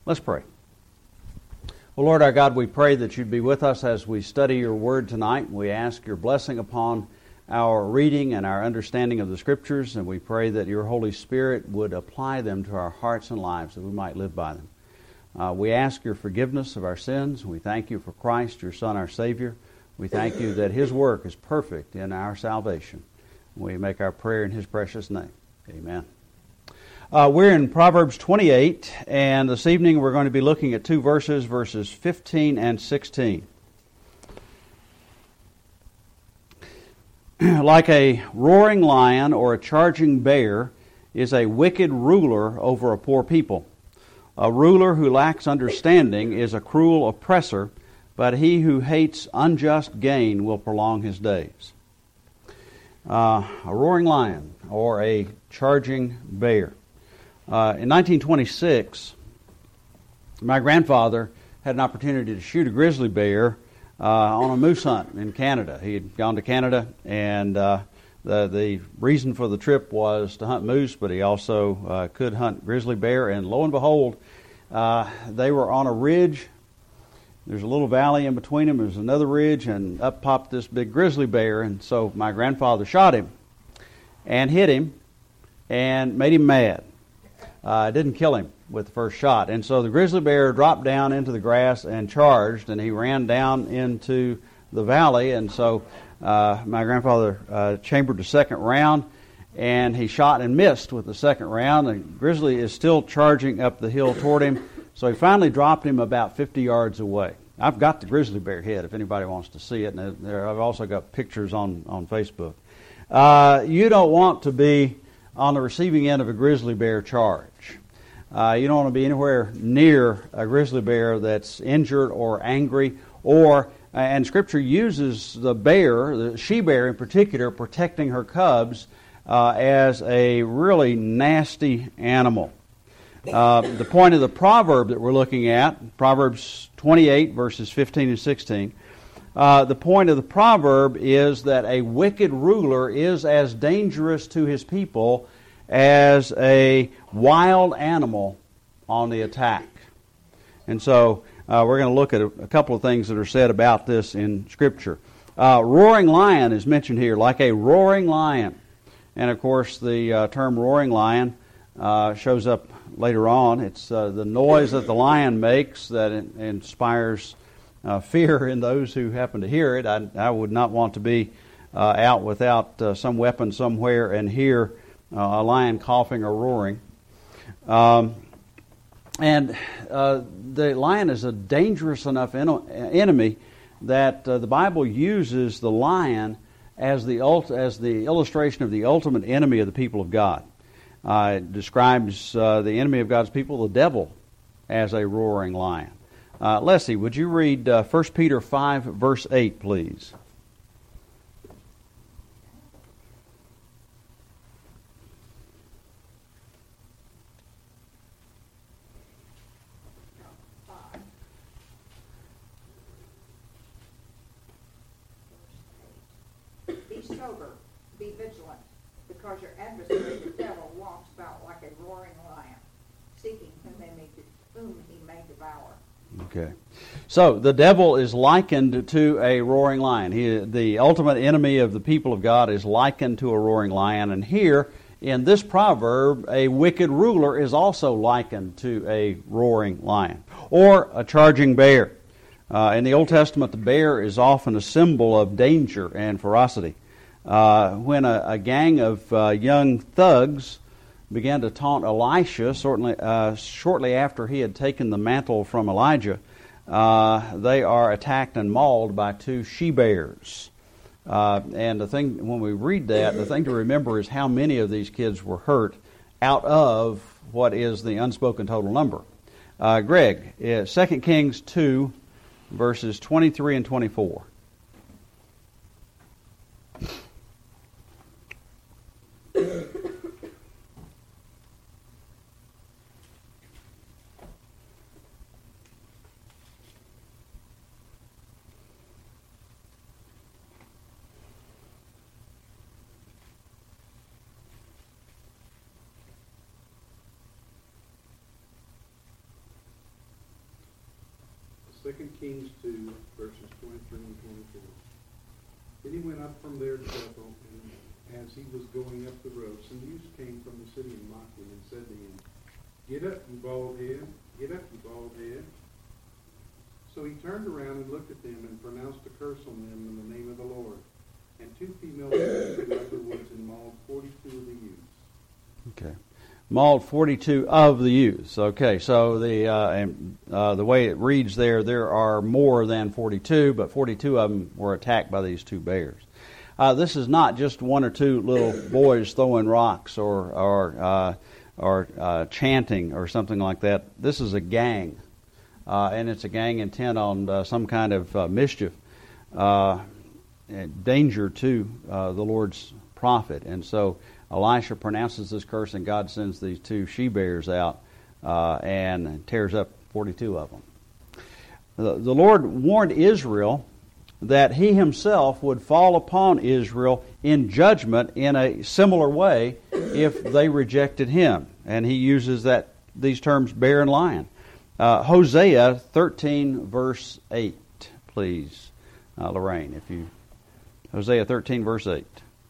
Let's pray. Well, Lord our God, we pray that you'd be with us as we study your word tonight. We ask your blessing upon our reading and our understanding of the Scriptures, and we pray that your Holy Spirit would apply them to our hearts and lives, that we might live by them. We ask your forgiveness of our sins. We thank you for Christ, your Son, our Savior. We thank you that his work is perfect in our salvation. We make our prayer in his precious name. Amen. We're in Proverbs 28, and this evening we're going to be looking at two verses, verses 15 and 16. Like a roaring lion or a charging bear is a wicked ruler over a poor people. A ruler who lacks understanding is a cruel oppressor, but he who hates unjust gain will prolong his days. A roaring lion or a charging bear. In 1926, my grandfather had an opportunity to shoot a grizzly bear on a moose hunt in Canada. He had gone to Canada, and the reason for the trip was to hunt moose, but he also could hunt grizzly bear. And lo and behold, they were on a ridge. There's a little valley in between them. There's another ridge, and up popped this big grizzly bear. And so my grandfather shot him and hit him and made him mad. Didn't kill him with the first shot. And so the grizzly bear dropped down into the grass and charged, and he ran down into the valley. And so my grandfather chambered the second round, and he shot and missed with the second round. The grizzly is still charging up the hill toward him, so he finally dropped him about 50 yards away. I've got the grizzly bear head if anybody wants to see it, and I've also got pictures on Facebook. You don't want to be on the receiving end of a grizzly bear charge. You don't want to be anywhere near a grizzly bear that's injured or angry, and Scripture uses the bear, the she-bear in particular, protecting her cubs as a really nasty animal. The point of the proverb that we're looking at, Proverbs 28, verses 15 and 16, the point of the proverb is that a wicked ruler is as dangerous to his people as a wild animal on the attack. And so we're going to look at a couple of things that are said about this in Scripture. Roaring lion is mentioned here, like a roaring lion. And of course the term roaring lion shows up later on. It's the noise that the lion makes that inspires fear in those who happen to hear it. I would not want to be out without some weapon somewhere and hear a lion coughing or roaring. And the lion is a dangerous enough enemy that the Bible uses the lion as the illustration of the ultimate enemy of the people of God. It describes the enemy of God's people, the devil, as a roaring lion. Leslie, would you read 1 Peter 5, verse 8, please? Be sober, be vigilant, because your adversary, the devil, walks about like a roaring lion, seeking whom he may devour. Okay. So the devil is likened to a roaring lion. The ultimate enemy of the people of God is likened to a roaring lion. And here, in this proverb, a wicked ruler is also likened to a roaring lion or a charging bear. In the Old Testament, the bear is often a symbol of danger and ferocity. When a gang of young thugs began to taunt Elisha shortly after he had taken the mantle from Elijah, they are attacked and mauled by two she-bears. And the thing, when we read that, the thing to remember is how many of these kids were hurt out of what is the unspoken total number. Greg, 2 Kings 2, verses 23 and 24. 2 Kings 2, verses 23 and 24. Then he went up from there to Bethel, and as he was going up the road, some youths came from the city and mocked him and said to him, "Get up, you bald head! Get up, you bald head!" So he turned around and looked at them and pronounced a curse on them in the name of the Lord. And 2 females came out of the woods and mauled 42 of the youths. Okay. Mauled 42 of the youths. Okay, so the way it reads there are more than 42, but 42 of them were attacked by these 2 bears. This is not just 1 or 2 little boys throwing rocks or chanting or something like that. This is a gang, and it's a gang intent on some kind of mischief, danger to the Lord's prophet. And so Elisha pronounces this curse, and God sends these 2 she-bears out and tears up 42 of them. The Lord warned Israel that He Himself would fall upon Israel in judgment in a similar way if they rejected Him. And He uses these terms, bear and lion. Hosea 13, verse 8, please, Lorraine, if you... Hosea 13, verse 8.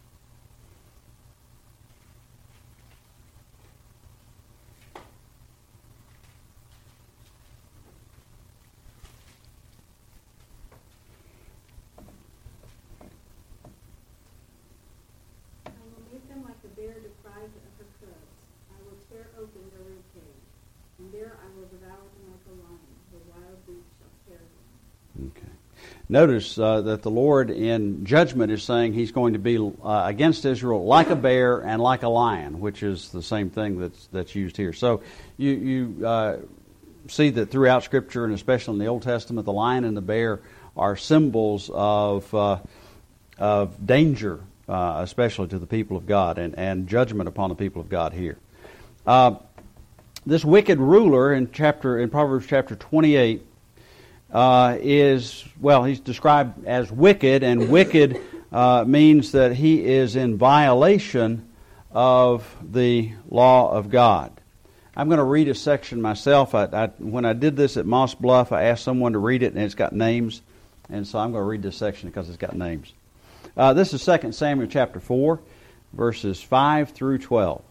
Notice that the Lord in judgment is saying He's going to be against Israel like a bear and like a lion, which is the same thing that's used here. So you see that throughout Scripture, and especially in the Old Testament, the lion and the bear are symbols of danger, especially to the people of God, and judgment upon the people of God here. This wicked ruler in Proverbs chapter 28 he's described as wicked, and wicked means that he is in violation of the law of God. I'm going to read a section myself. When I did this at Moss Bluff, I asked someone to read it, and it's got names, and so I'm going to read this section because it's got names. This is 2 Samuel chapter 4, verses 5 through 12.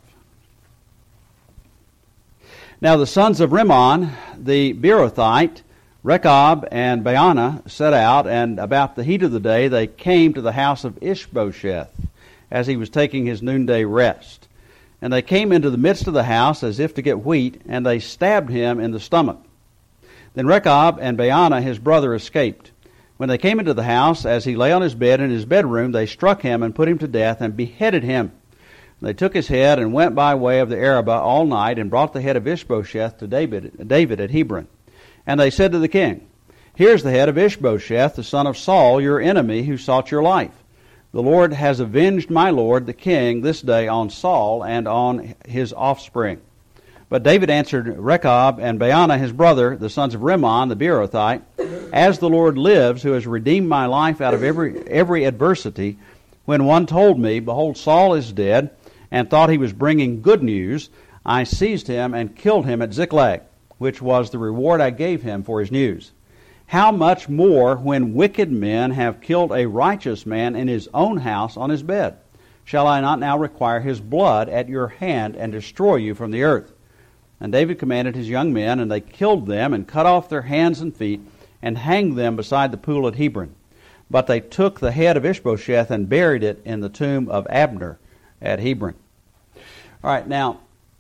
Now the sons of Rimmon, the Beerothite, Rechab and Baanah set out, and about the heat of the day they came to the house of Ishbosheth, as he was taking his noonday rest. And they came into the midst of the house as if to get wheat, and they stabbed him in the stomach. Then Rechab and Baanah his brother escaped. When they came into the house, as he lay on his bed in his bedroom, they struck him and put him to death and beheaded him. They took his head and went by way of the Arabah all night and brought the head of Ishbosheth to David at Hebron. And they said to the king, "Here's the head of Ishbosheth, the son of Saul, your enemy, who sought your life. The Lord has avenged my lord the king this day on Saul and on his offspring." But David answered Rechab and Baanah his brother, the sons of Rimmon the Beerothite, "As the Lord lives, who has redeemed my life out of every adversity, when one told me, 'Behold, Saul is dead,' and thought he was bringing good news, I seized him and killed him at Ziklag, which was the reward I gave him for his news. How much more when wicked men have killed a righteous man in his own house on his bed? Shall I not now require his blood at your hand and destroy you from the earth?" And David commanded his young men, and they killed them and cut off their hands and feet and hanged them beside the pool at Hebron. But they took the head of Ishbosheth and buried it in the tomb of Abner at Hebron. All right, now,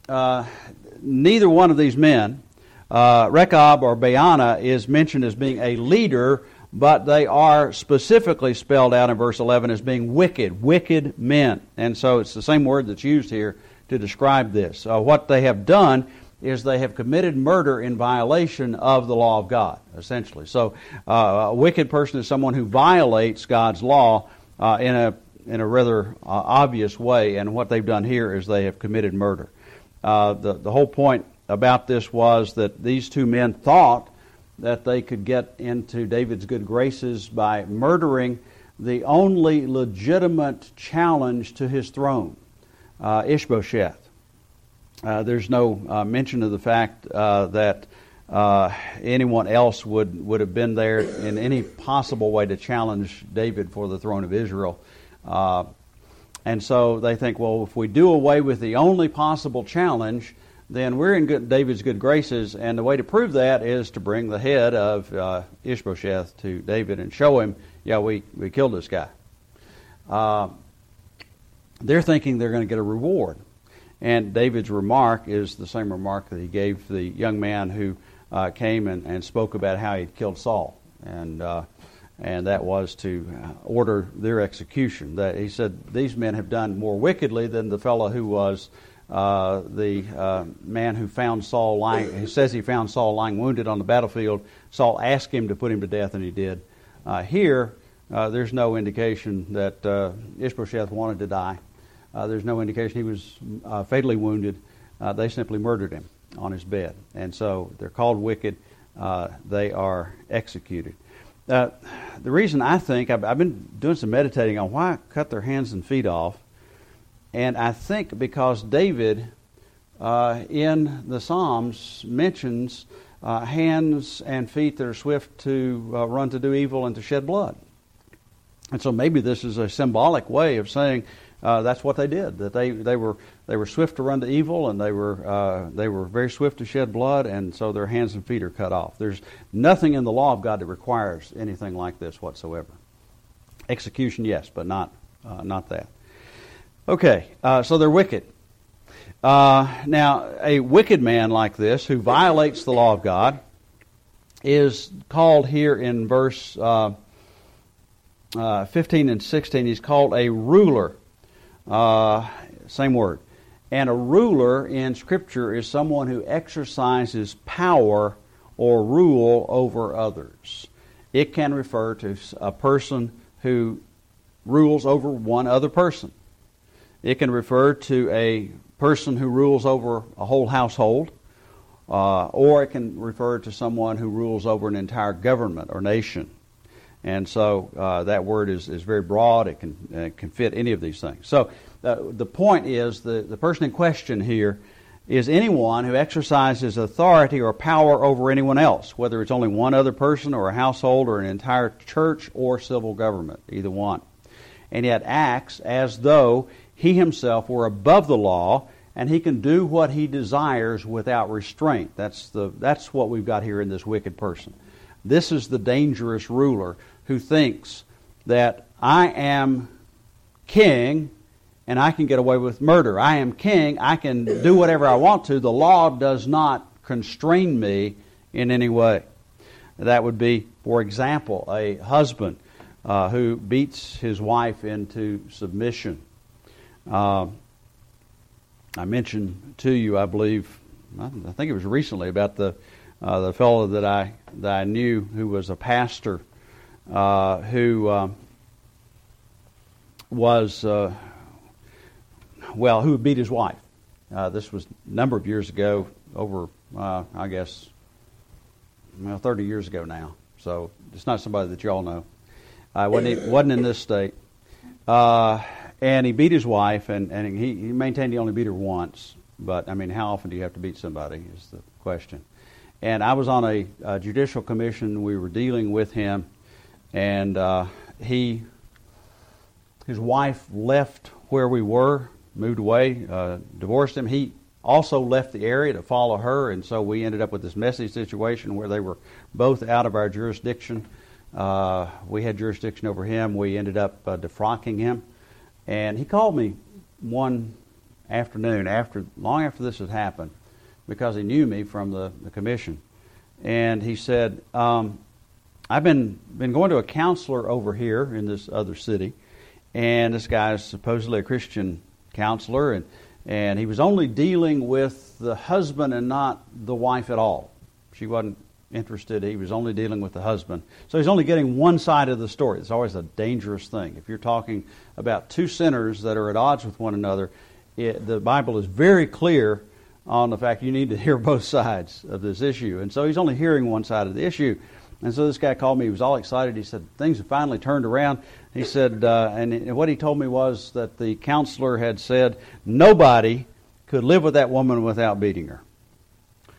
neither one of these men, Rechab or Baanah, is mentioned as being a leader, but they are specifically spelled out in verse 11 as being wicked men. And so it's the same word that's used here to describe this. What they have done is they have committed murder in violation of the law of God, essentially. So a wicked person is someone who violates God's law in a rather obvious way, and what they've done here is they have committed murder. The whole point about this was that these two men thought that they could get into David's good graces by murdering the only legitimate challenge to his throne, Ishbosheth. There's no mention of the fact that anyone else would have been there in any possible way to challenge David for the throne of Israel. And so they think, well, if we do away with the only possible challenge, then we're in David's good graces, and the way to prove that is to bring the head of Ishbosheth to David and show him, yeah, we killed this guy. They're thinking they're going to get a reward. And David's remark is the same remark that he gave the young man who came and spoke about how he'd killed Saul. And that was to order their execution. That he said, these men have done more wickedly than the fellow who was the man who found Saul lying. He says he found Saul lying wounded on the battlefield. Saul asked him to put him to death, and he did. Here, there's no indication that Ishbosheth wanted to die. There's no indication he was fatally wounded. They simply murdered him on his bed. And so they're called wicked. They are executed. The reason I think, I've been doing some meditating on why cut their hands and feet off. And I think because David, in the Psalms, mentions hands and feet that are swift to run to do evil and to shed blood. And so maybe this is a symbolic way of saying that's what they did. That they were swift to run to evil, and they were very swift to shed blood, and so their hands and feet are cut off. There's nothing in the law of God that requires anything like this whatsoever. Execution, yes, but not that. Okay, so they're wicked. Now, a wicked man like this who violates the law of God is called here in verse 15 and 16. He's called a ruler. Same word. And a ruler in Scripture is someone who exercises power or rule over others. It can refer to a person who rules over one other person. It can refer to a person who rules over a whole household, or it can refer to someone who rules over an entire government or nation. And so that word is very broad. It can fit any of these things. So the point is the person in question here is anyone who exercises authority or power over anyone else, whether it's only one other person or a household or an entire church or civil government, either one. And yet acts as though he himself were above the law, and he can do what he desires without restraint. That's what we've got here in this wicked person. This is the dangerous ruler who thinks that I am king and I can get away with murder. I am king, I can do whatever I want to. The law does not constrain me in any way. That would be, for example, a husband who beats his wife into submission. I mentioned to you, I believe, I think it was recently, about the fellow that I knew who was a pastor who beat his wife. This was a number of years ago, over, 30 years ago now. So it's not somebody that you all know. Wasn't in this state. And he beat his wife, and he maintained he only beat her once. But, I mean, how often do you have to beat somebody is the question. And I was on a judicial commission. We were dealing with him, and his wife left where we were, moved away, divorced him. He also left the area to follow her, and so we ended up with this messy situation where they were both out of our jurisdiction. We had jurisdiction over him. We ended up defrocking him. And he called me one afternoon, long after this had happened, because he knew me from the commission. And he said, I've been going to a counselor over here in this other city, and this guy is supposedly a Christian counselor, and he was only dealing with the husband and not the wife at all. She wasn't interested. He was only dealing with the husband. So he's only getting one side of the story. It's always a dangerous thing. If you're talking about two sinners that are at odds with one another, the Bible is very clear on the fact you need to hear both sides of this issue. And so he's only hearing one side of the issue. And so this guy called me. He was all excited. He said, things have finally turned around. He said, and what he told me was that the counselor had said nobody could live with that woman without beating her.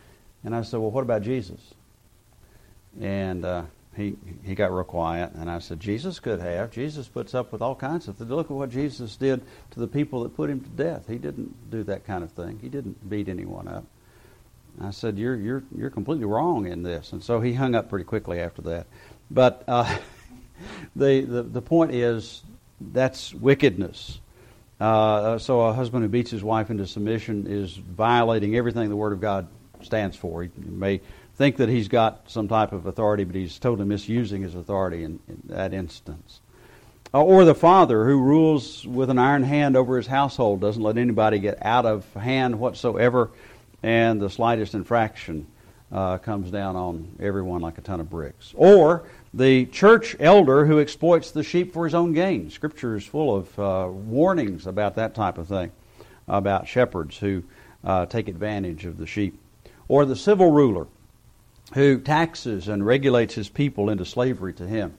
And I said, well, what about Jesus? And he got real quiet, and I said, Jesus could have. Jesus puts up with all kinds of things. Look at what Jesus did to the people that put him to death. He didn't do that kind of thing. He didn't beat anyone up. I said, you're completely wrong in this. And so he hung up pretty quickly after that. But the point is, that's wickedness. So a husband who beats his wife into submission is violating everything the Word of God stands for. He may think that he's got some type of authority, but he's totally misusing his authority in that instance. Or the father who rules with an iron hand over his household, doesn't let anybody get out of hand whatsoever, and the slightest infraction comes down on everyone like a ton of bricks. Or the church elder who exploits the sheep for his own gain. Scripture is full of warnings about that type of thing, about shepherds who take advantage of the sheep. Or the civil ruler who taxes and regulates his people into slavery to him.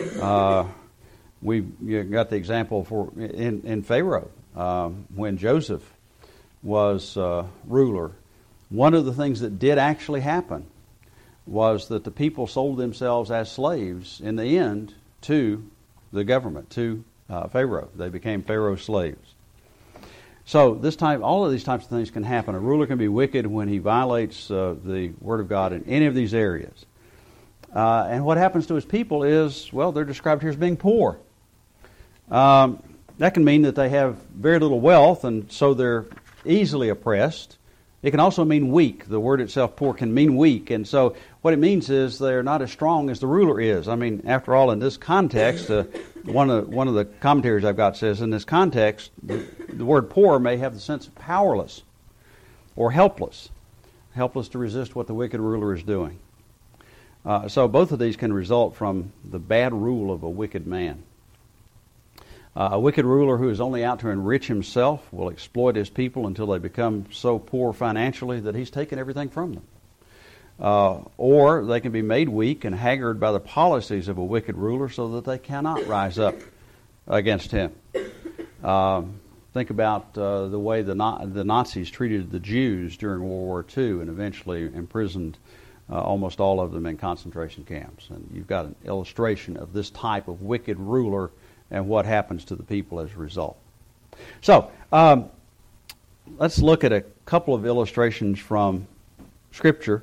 We've got the example in Pharaoh when Joseph was ruler. One of the things that did actually happen was that the people sold themselves as slaves in the end to the government, to Pharaoh. They became Pharaoh's slaves. So all of these types of things can happen. A ruler can be wicked when he violates the Word of God in any of these areas. And what happens to his people is, well, they're described here as being poor. That can mean that they have very little wealth, and so they're easily oppressed. It can also mean weak. The word itself, poor, can mean weak. And so what it means is they're not as strong as the ruler is. I mean, after all, in this context, one of the commentaries I've got says, in this context, the word poor may have the sense of powerless or helpless to resist what the wicked ruler is doing. So both of these can result from the bad rule of a wicked man. A wicked ruler who is only out to enrich himself will exploit his people until they become so poor financially that he's taken everything from them. Or they can be made weak and haggard by the policies of a wicked ruler so that they cannot rise up against him. Think about the way the Nazis treated the Jews during World War II and eventually imprisoned almost all of them in concentration camps. And you've got an illustration of this type of wicked ruler and what happens to the people as a result. So, let's look at a couple of illustrations from Scripture.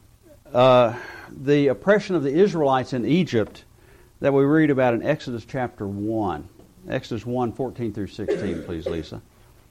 The oppression of the Israelites in Egypt that we read about in Exodus chapter 1. Exodus 1, 14 through 16, please, Lisa.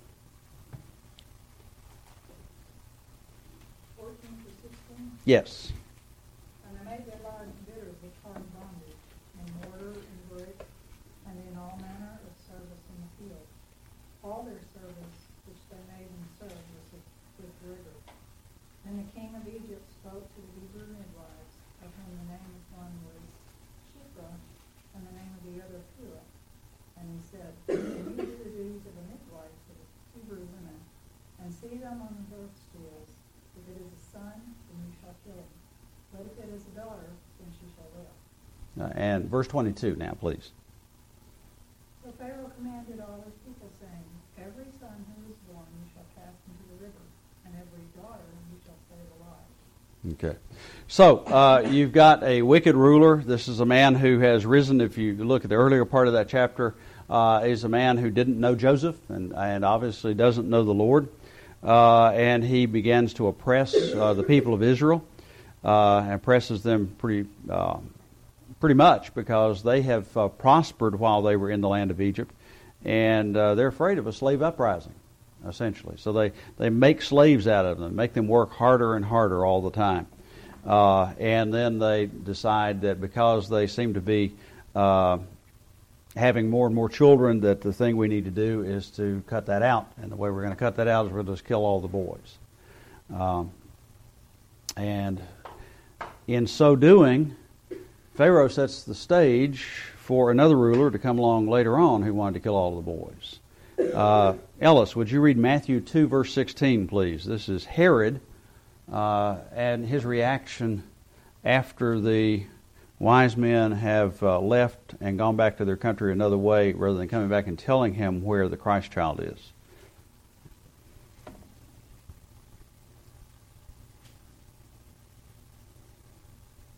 14 to 16? Yes. And I made their lives bitter with hard bondage, in mortar and brick, and in all manner of service in the field. All their service which they made and served was with rigor. Then the king of Egypt spoke to the Hebrew midwives, of whom the name of one was Shiphrah, and the name of the other Puah. And he said, when you do the duties of a midwife for the Hebrew women, and see them on the birth stools, if it is a son, then you shall kill him. But if it is a daughter, then she shall live. And verse 22 now, please. So Pharaoh commanded all his people, saying, every son who is born you shall cast into the river, and every daughter you shall save alive. Okay. So, you've got a wicked ruler. This is a man who has risen. If you look at the earlier part of that chapter, is a man who didn't know Joseph and obviously doesn't know the Lord. And he begins to oppress the people of Israel, and oppresses them pretty much because they have prospered while they were in the land of Egypt, and they're afraid of a slave uprising, essentially. So they make slaves out of them, make them work harder and harder all the time. And then they decide that because they seem to be having more and more children, that the thing we need to do is to cut that out. And the way we're going to cut that out is we're going to just kill all the boys. And in so doing, Pharaoh sets the stage for another ruler to come along later on who wanted to kill all the boys. Ellis, would you read Matthew 2, verse 16, please? This is Herod and his reaction after the wise men have left and gone back to their country another way rather than coming back and telling him where the Christ child is.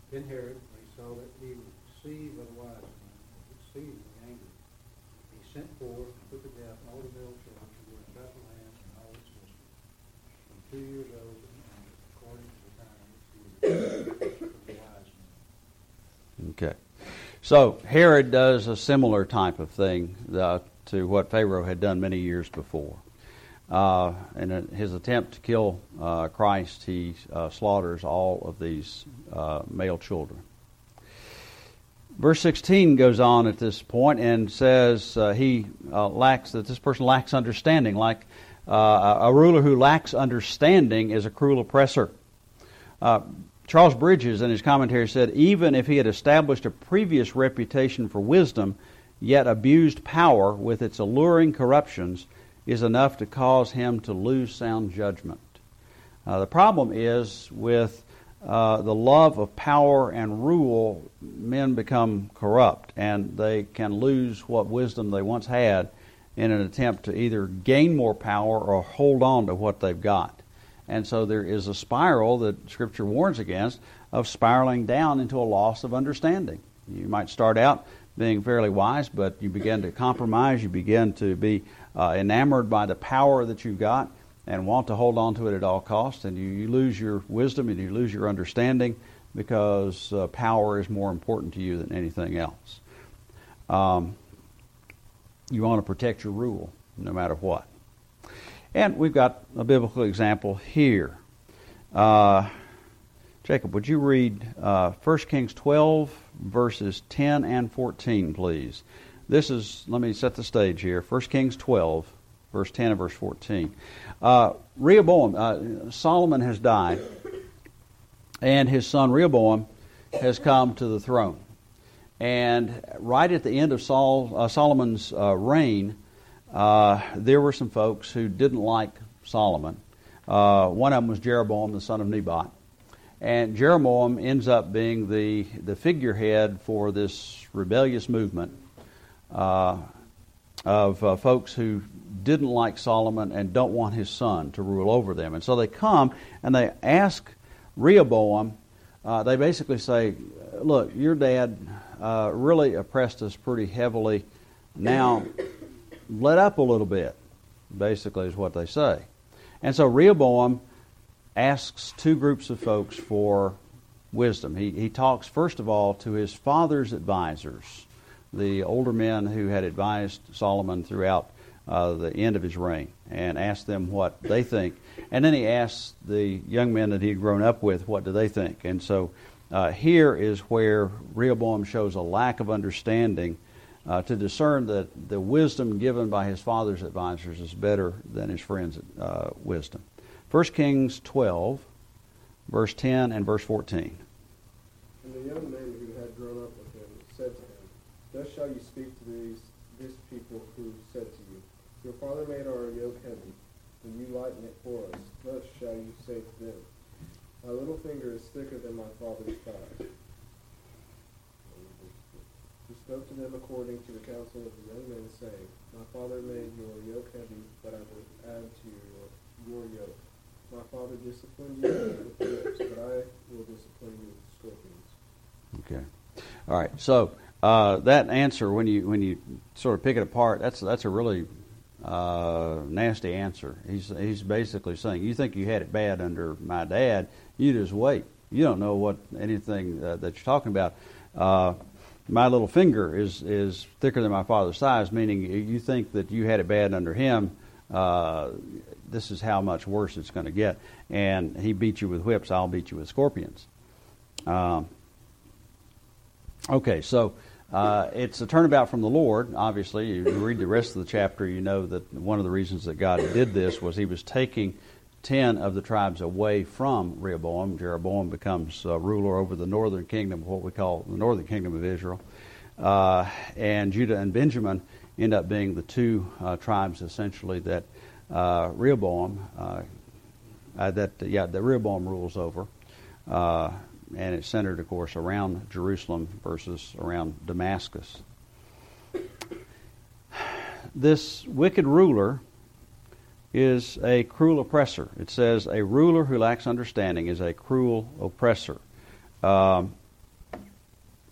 Then Herod, when he saw that he would deceive the wise men, deceive the angry, he sent forth and put to death all the male children who were in Bethlehem and all its districts, from 2 years old and under, according to the time which he was of the wise men. Okay. So Herod does a similar type of thing to what Pharaoh had done many years before. In his attempt to kill Christ, he slaughters all of these male children. Verse 16 goes on at this point and says this person lacks understanding. Like a ruler who lacks understanding is a cruel oppressor. Charles Bridges, in his commentary, said, even if he had established a previous reputation for wisdom, yet abused power with its alluring corruptions, is enough to cause him to lose sound judgment. The problem is with the love of power and rule, men become corrupt, and they can lose what wisdom they once had in an attempt to either gain more power or hold on to what they've got. And so there is a spiral that Scripture warns against of spiraling down into a loss of understanding. You might start out being fairly wise, but you begin to compromise, you begin to be enamored by the power that you've got and want to hold on to it at all costs, and you lose your wisdom and you lose your understanding because power is more important to you than anything else. You want to protect your rule no matter what. And we've got a biblical example here. Jacob, would you read 1 Kings 12, verses 10 and 14, please? Let me set the stage here. 1 Kings 12, verse 10 and verse 14. Rehoboam, Solomon has died, and his son Rehoboam has come to the throne. And right at the end of Solomon's reign, there were some folks who didn't like Solomon. One of them was Jeroboam, the son of Nebat. And Jeroboam ends up being the figurehead for this rebellious movement of folks who didn't like Solomon and don't want his son to rule over them. And so they come and they ask Rehoboam, they basically say, look, your dad really oppressed us pretty heavily. Now, let up a little bit, basically is what they say. And so Rehoboam asks two groups of folks for wisdom. He talks, first of all, to his father's advisors, the older men who had advised Solomon throughout the end of his reign, and asks them what they think. And then he asks the young men that he had grown up with, what do they think? And so here is where Rehoboam shows a lack of understanding to discern that the wisdom given by his father's advisors is better than his friends' wisdom. 1 Kings 12, verse 10 and verse 14. And the young men who had grown up with him said to him, thus shall you speak to this people who said to you, your father made our yoke heavy, and you lighten it for us. Thus shall you say to them, my little finger is thicker than my father's thigh. He spoke to them according to the counsel of the young men, saying, my father made your yoke heavy, but I will add to your yoke. My father disciplined you with whips, but I will discipline you with scorpions. Okay. All right. So that answer, when you sort of pick it apart, that's a really nasty answer. He's basically saying, you think you had it bad under my dad, you just wait. You don't know what anything that you're talking about. My little finger is thicker than my father's thighs, meaning you think that you had it bad under him. This is how much worse it's going to get. And he beat you with whips, I'll beat you with scorpions. Okay, so it's a turnabout from the Lord. Obviously, you read the rest of the chapter, you know that one of the reasons that God did this was he was taking 10 of the tribes away from Rehoboam. Jeroboam becomes ruler over the northern kingdom, what we call the northern kingdom of Israel. And Judah and Benjamin end up being the two tribes essentially that Rehoboam rules over. And it's centered, of course, around Jerusalem versus around Damascus. This wicked ruler is a cruel oppressor. It says, a ruler who lacks understanding is a cruel oppressor.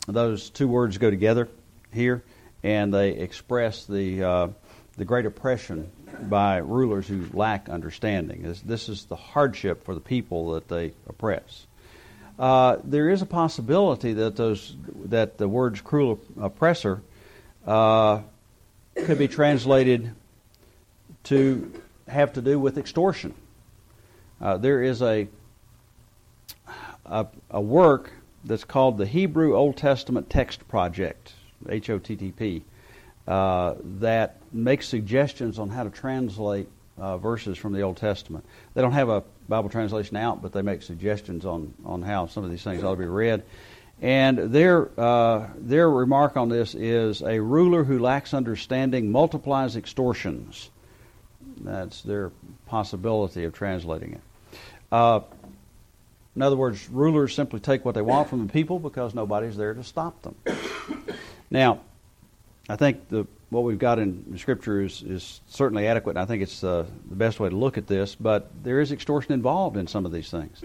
those two words go together here, and they express the great oppression by rulers who lack understanding. This is the hardship for the people that they oppress. There is a possibility that the words cruel oppressor could be translated to have to do with extortion. There is a work that's called the Hebrew Old Testament Text Project, HOTTP, that makes suggestions on how to translate verses from the Old Testament. They don't have a Bible translation out, but they make suggestions on how some of these things ought to be read. And their remark on this is, a ruler who lacks understanding multiplies extortions. That's their possibility of translating it. In other words, rulers simply take what they want from the people because nobody's there to stop them. Now, I think what we've got in Scripture is certainly adequate, and I think it's the best way to look at this, but there is extortion involved in some of these things.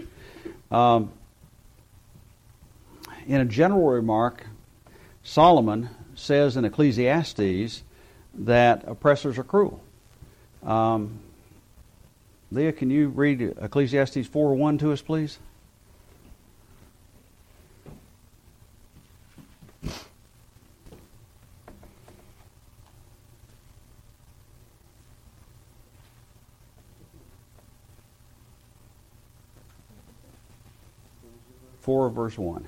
In a general remark, Solomon says in Ecclesiastes that oppressors are cruel. Leah, can you read Ecclesiastes 4:1 to us, please? Verse 1.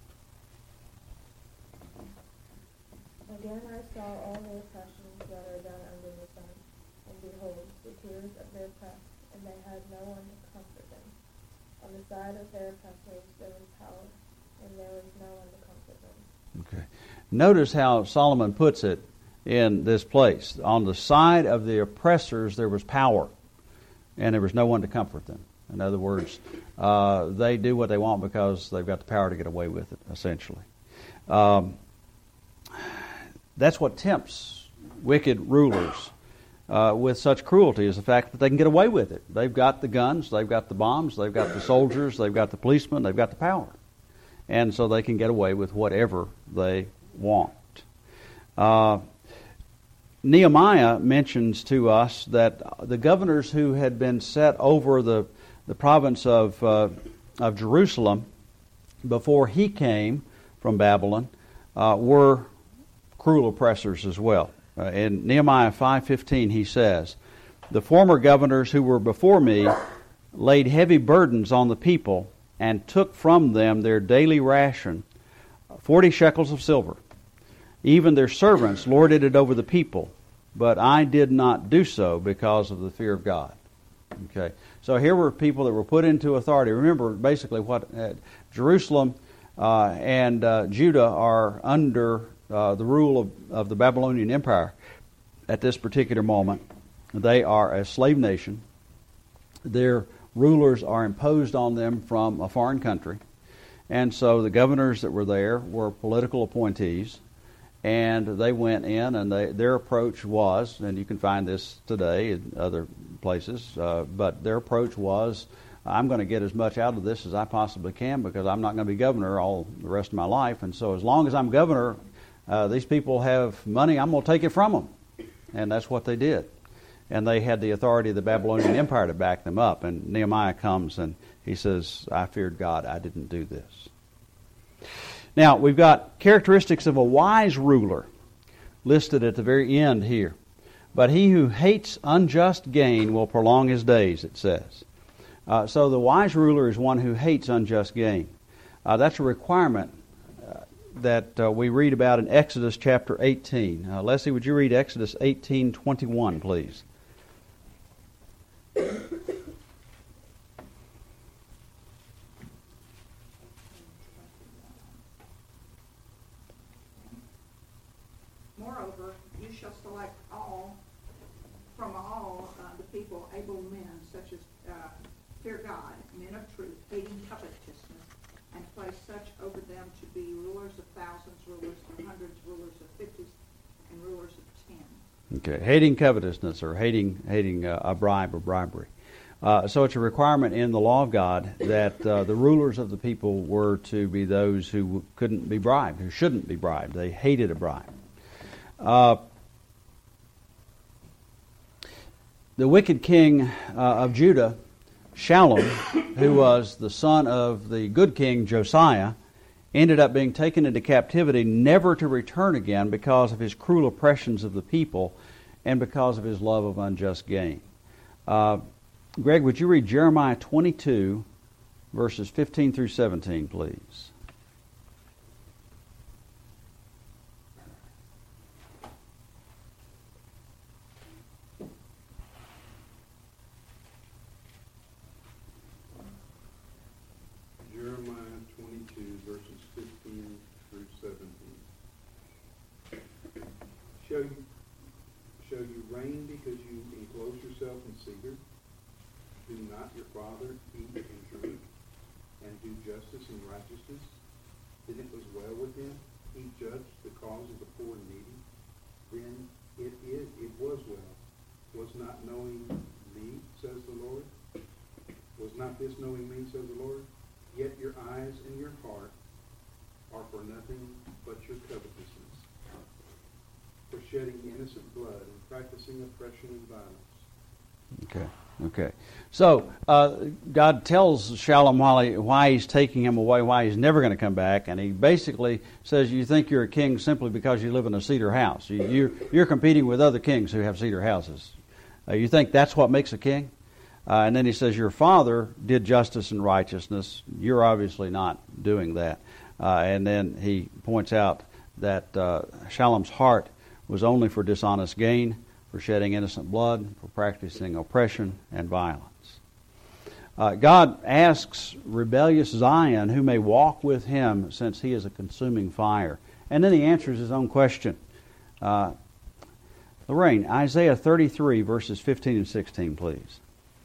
Again I saw all the oppressions that are done under the sun, and behold, the tears of their oppressed, and they had no one to comfort them. On the side of their oppressors there was power, and there was no one to comfort them. Okay. Notice how Solomon puts it in this place. On the side of the oppressors there was power, and there was no one to comfort them. In other words, they do what they want because they've got the power to get away with it, essentially. That's what tempts wicked rulers with such cruelty, is the fact that they can get away with it. They've got the guns, they've got the bombs, they've got the soldiers, they've got the policemen, they've got the power. And so they can get away with whatever they want. Nehemiah mentions to us that the governors who had been set over the province of Jerusalem before he came from Babylon were cruel oppressors as well. In Nehemiah 5:15 he says, "The former governors who were before me laid heavy burdens on the people and took from them their daily ration, 40 shekels of silver. Even their servants lorded it over the people, but I did not do so because of the fear of God." Okay, so here were people that were put into authority. Remember, basically, what Jerusalem and Judah are under the rule of the Babylonian Empire at this particular moment. They are a slave nation. Their rulers are imposed on them from a foreign country, and so the governors that were there were political appointees. And they went in, and their approach was, and you can find this today in other places, but their approach was, I'm going to get as much out of this as I possibly can because I'm not going to be governor all the rest of my life. And so as long as I'm governor, these people have money, I'm going to take it from them. And that's what they did. And they had the authority of the Babylonian Empire to back them up. And Nehemiah comes and he says, I feared God, I didn't do this. Now, we've got characteristics of a wise ruler listed at the very end here. But he who hates unjust gain will prolong his days, it says. So the wise ruler is one who hates unjust gain. That's a requirement that we read about in Exodus chapter 18. Leslie, would you read Exodus 18:21, please? Moreover, you shall select from all the people able men, such as fear God, men of truth, hating covetousness, and place such over them to be rulers of thousands, rulers of hundreds, rulers of fifties, and rulers of 10. Okay, hating covetousness or hating a bribe or bribery. So it's a requirement in the law of God that the rulers of the people were to be those who couldn't be bribed, who shouldn't be bribed. They hated a bribe. The wicked king of Judah, Shallum, who was the son of the good king Josiah, ended up being taken into captivity, never to return again because of his cruel oppressions of the people and because of his love of unjust gain. Greg, would you read Jeremiah 22, verses 15 through 17, please? Jeremiah 22, verses 15 through 17. Shall you reign because you enclose yourself in cedar? Do not your father eat and drink, and do justice and righteousness? Then it was well with him. He judged the cause of the poor and needy. Then it was well. Was not knowing me, says the Lord? Was not this knowing me, says the Lord? Yet your eyes and your heart are for nothing but your covetousness, for shedding innocent blood and practicing oppression and violence. Okay. So God tells Shallum why he's taking him away, why he's never going to come back, and he basically says, you think you're a king simply because you live in a cedar house. You're competing with other kings who have cedar houses. You think that's what makes a king? And then he says, your father did justice and righteousness. You're obviously not doing that. And then he points out that Shallum's heart was only for dishonest gain, for shedding innocent blood, for practicing oppression and violence. God asks rebellious Zion who may walk with him since he is a consuming fire. And then he answers his own question. Lorraine, Isaiah 33, verses 15 and 16, please.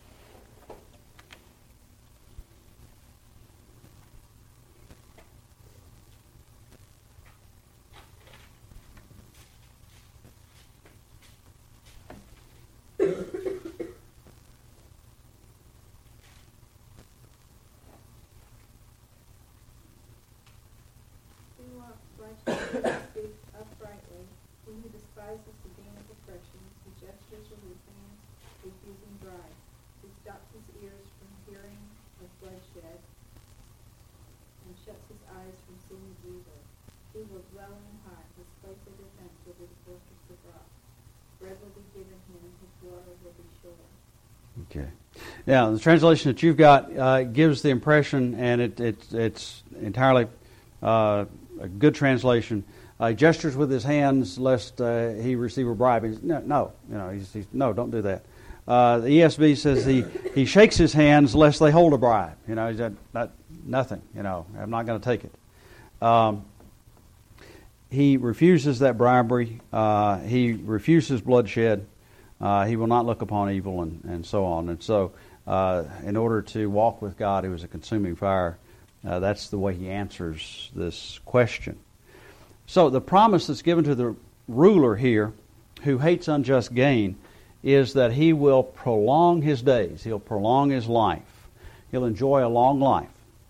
Uprightly, when he despises the gain of oppression, he gestures with his hands, refusing bribe. He stops his ears from hearing of bloodshed, and shuts his eyes from seeing evil. He will dwell in high, his place of defense will be the fortress of rock. Bread will be given him, his water will be sure. Okay. Now, the translation that you've got gives the impression, and it's entirely a good translation. Gestures with his hands lest he receive a bribe. No, don't do that. The ESV says he shakes his hands lest they hold a bribe. He's nothing. I'm not going to take it. He refuses that bribery. He refuses bloodshed. He will not look upon evil and so on. And so, in order to walk with God, who is a consuming fire, that's the way he answers this question. So the promise that's given to the ruler here, who hates unjust gain, is that he will prolong his days. He'll prolong his life. He'll enjoy a long life.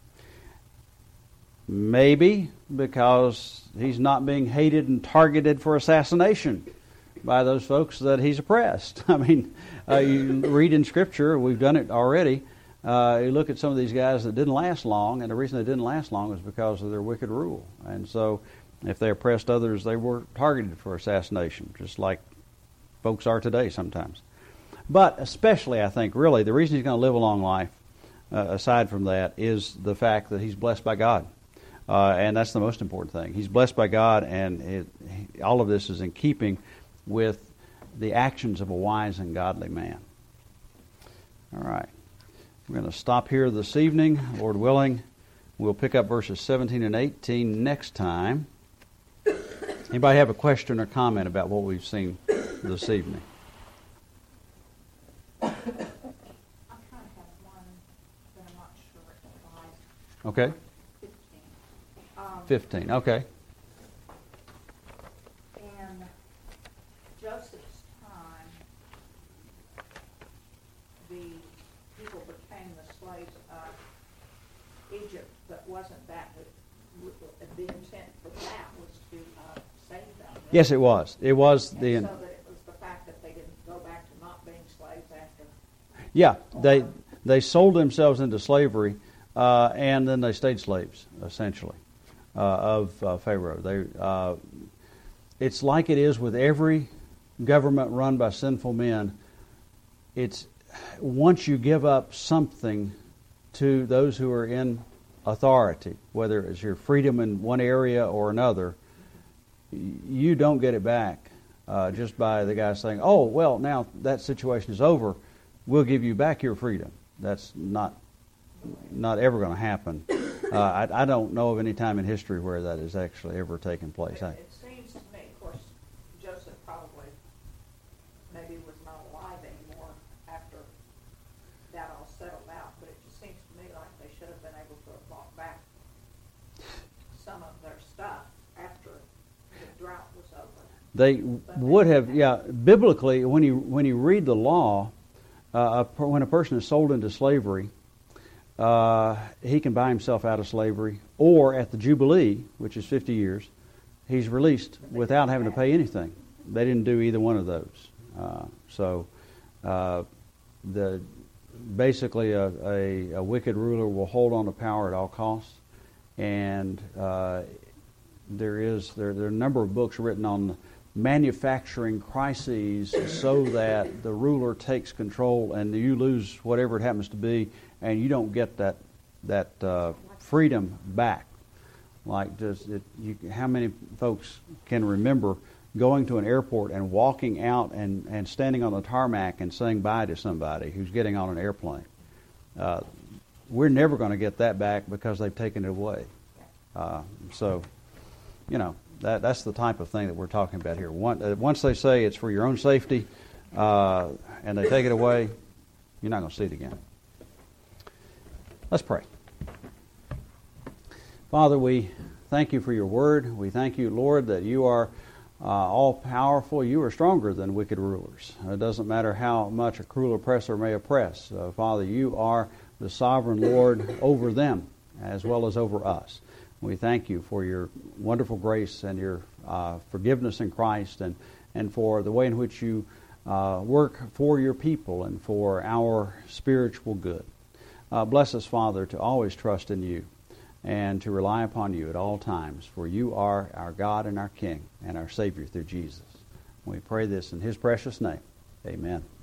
Maybe because he's not being hated and targeted for assassination by those folks that he's oppressed. I mean, you read in Scripture, we've done it already, you look at some of these guys that didn't last long, and the reason they didn't last long was because of their wicked rule. And so if they oppressed others, they were targeted for assassination, just like folks are today sometimes. But especially, I think, really, the reason he's going to live a long life, aside from that, is the fact that he's blessed by God. And that's the most important thing. He's blessed by God, and all of this is in keeping with the actions of a wise and godly man. All right. We're going to stop here this evening. Lord willing, we'll pick up verses 17 and 18 next time. Anybody have a question or comment about what we've seen this evening? I kind of have one, but I'm not sure it applies. Okay. 15, okay. In Joseph's time, he Egypt, but wasn't that the intent for that was to save them? Yes, it was. It was and the. So that it was the fact that they didn't go back to not being slaves after. Yeah, they sold themselves into slavery, and then they stayed slaves essentially of Pharaoh. It's like it is with every government run by sinful men. It's once you give up something to those who are in authority, whether it's your freedom in one area or another, you don't get it back just by the guy saying, "Oh, well, now that situation is over, we'll give you back your freedom." That's not ever going to happen. I don't know of any time in history where that has actually ever taken place. It seems to me, of course, Joseph probably maybe was not alive anymore after that all settled out, but it just seems to me like they should have been able to have bought back some of their stuff after the drought was over. They would have, yeah. Biblically, when you read the law, when a person is sold into slavery, he can buy himself out of slavery, or at the Jubilee, which is 50 years, he's released without having to pay anything. They didn't do either one of those. Basically a wicked ruler will hold on to power at all costs, and there are a number of books written on manufacturing crises so that the ruler takes control and you lose whatever it happens to be, and you don't get that freedom back. Like, how many folks can remember going to an airport and walking out and standing on the tarmac and saying bye to somebody who's getting on an airplane? We're never going to get that back because they've taken it away. That's the type of thing that we're talking about here. Once they say it's for your own safety and they take it away, you're not going to see it again. Let's pray. Father, we thank you for your word. We thank you, Lord, that you are all-powerful. You are stronger than wicked rulers. It doesn't matter how much a cruel oppressor may oppress. Father, you are the sovereign Lord over them as well as over us. We thank you for your wonderful grace and your forgiveness in Christ, and for the way in which you work for your people and for our spiritual good. Bless us, Father, to always trust in you and to rely upon you at all times, for you are our God and our King and our Savior through Jesus. We pray this in his precious name. Amen.